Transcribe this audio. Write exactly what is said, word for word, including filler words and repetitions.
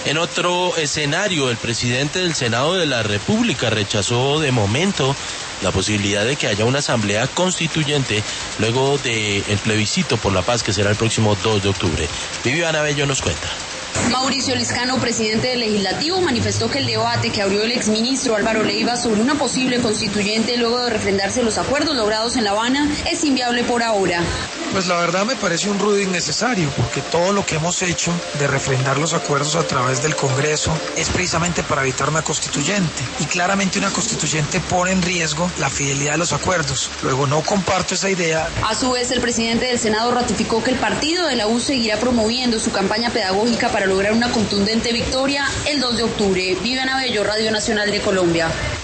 En otro escenario, el presidente del Senado de la República rechazó de momento la posibilidad de que haya una asamblea constituyente luego del plebiscito por la paz que será el próximo dos de octubre. Viviana Bello nos cuenta. Mauricio Liscano, presidente del Legislativo, manifestó que el debate que abrió el exministro Álvaro Leiva sobre una posible constituyente luego de refrendarse los acuerdos logrados en La Habana es inviable por ahora. Pues la verdad me parece un ruido innecesario, porque todo lo que hemos hecho de refrendar los acuerdos a través del Congreso es precisamente para evitar una constituyente. Y claramente una constituyente pone en riesgo la fidelidad de los acuerdos. Luego no comparto esa idea. A su vez, el presidente del Senado ratificó que el partido de la U seguirá promoviendo su campaña pedagógica para lograr una contundente victoria el dos de octubre. Viviana Bello, Radio Nacional de Colombia.